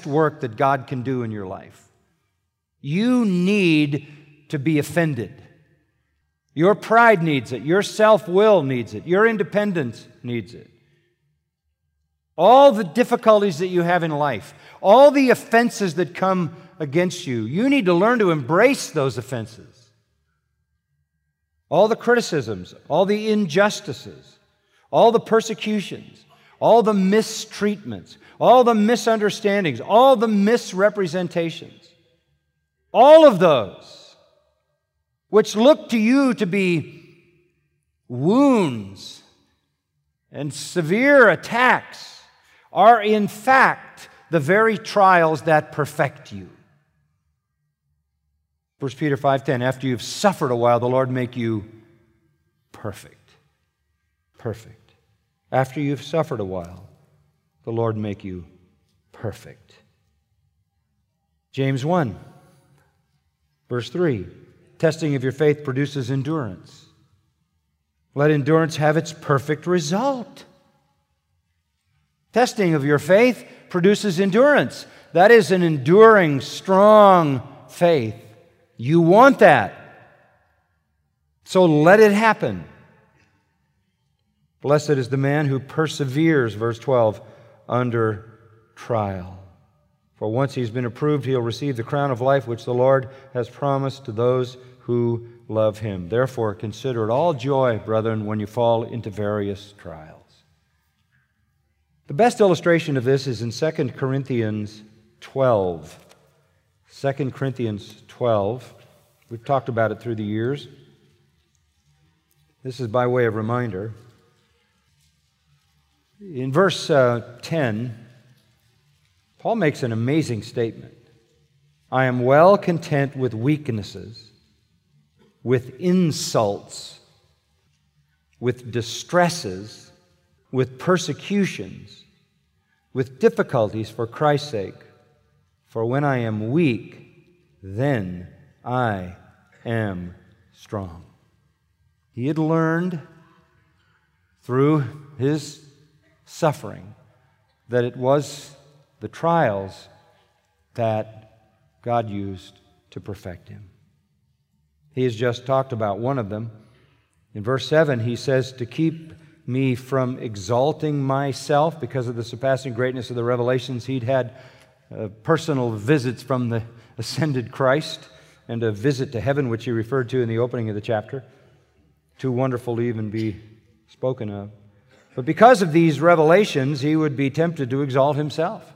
best work that God can do in your life. You need to be offended. Your pride needs it. Your self-will needs it. Your independence needs it. All the difficulties that you have in life, all the offenses that come against you, you need to learn to embrace those offenses. All the criticisms, all the injustices, all the persecutions, all the mistreatments, all the misunderstandings, all the misrepresentations, all of those which look to you to be wounds and severe attacks are in fact the very trials that perfect you. 1 Peter 5:10, after you've suffered a while, the Lord make you perfect. Perfect. After you've suffered a while, the Lord make you perfect. James 1, verse 3, testing of your faith produces endurance. Let endurance have its perfect result. Testing of your faith produces endurance. That is an enduring, strong faith. You want that. So let it happen. Blessed is the man who perseveres, verse 12, under trial. For once he's been approved, he'll receive the crown of life which the Lord has promised to those who love Him. Therefore, consider it all joy, brethren, when you fall into various trials. The best illustration of this is in 2 Corinthians 12. 2 Corinthians 12. We've talked about it through the years. This is by way of reminder. In verse 10, Paul makes an amazing statement. I am well content with weaknesses, with insults, with distresses, with persecutions, with difficulties for Christ's sake. For when I am weak, then I am strong. He had learned through his suffering that it was the trials that God used to perfect him. He has just talked about one of them. In verse 7, he says, to keep me from exalting myself because of the surpassing greatness of the revelations. He'd had personal visits from the ascended Christ and a visit to heaven, which he referred to in the opening of the chapter. Too wonderful to even be spoken of. But because of these revelations, he would be tempted to exalt himself.